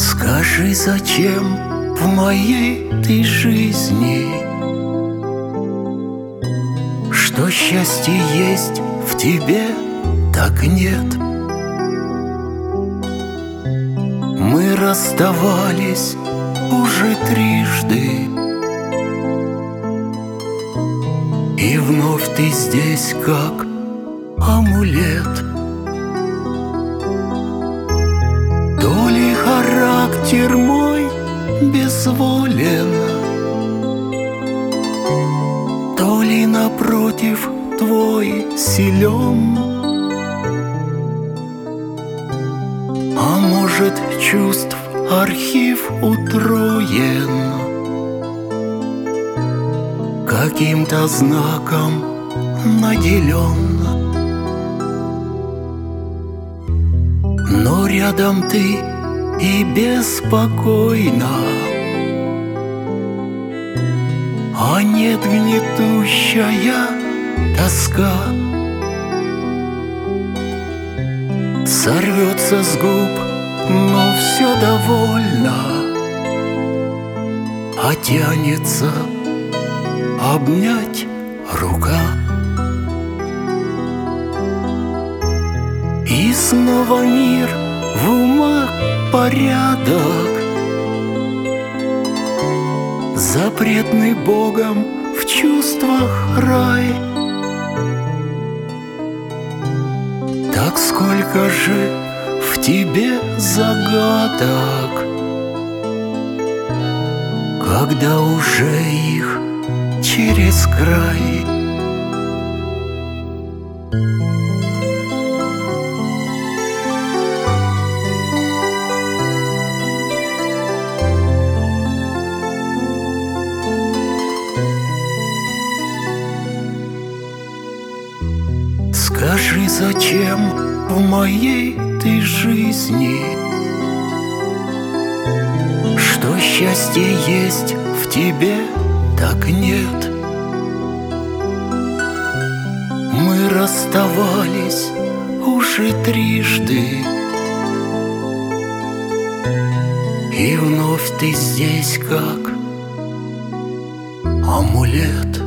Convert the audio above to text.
Скажи, зачем в моей ты жизни, что счастье есть в тебе, так нет. Мы расставались уже трижды, и вновь ты здесь как амулет. То ли характер мой безволен, то ли напротив твой силен, а может, чувств архив утроен каким-то знаком наделен. Но рядом ты и беспокойно, а нет гнетущая тоска. Сорвется с губ, но все довольно, а тянется обнять рука. И снова мир в умах порядок, запретный Богом в чувствах рай. Так сколько же в тебе загадок, когда уже их через край. Скажи, зачем в моей ты жизни, что счастье есть в тебе, так нет. Мы расставались уже трижды, и вновь ты здесь как амулет.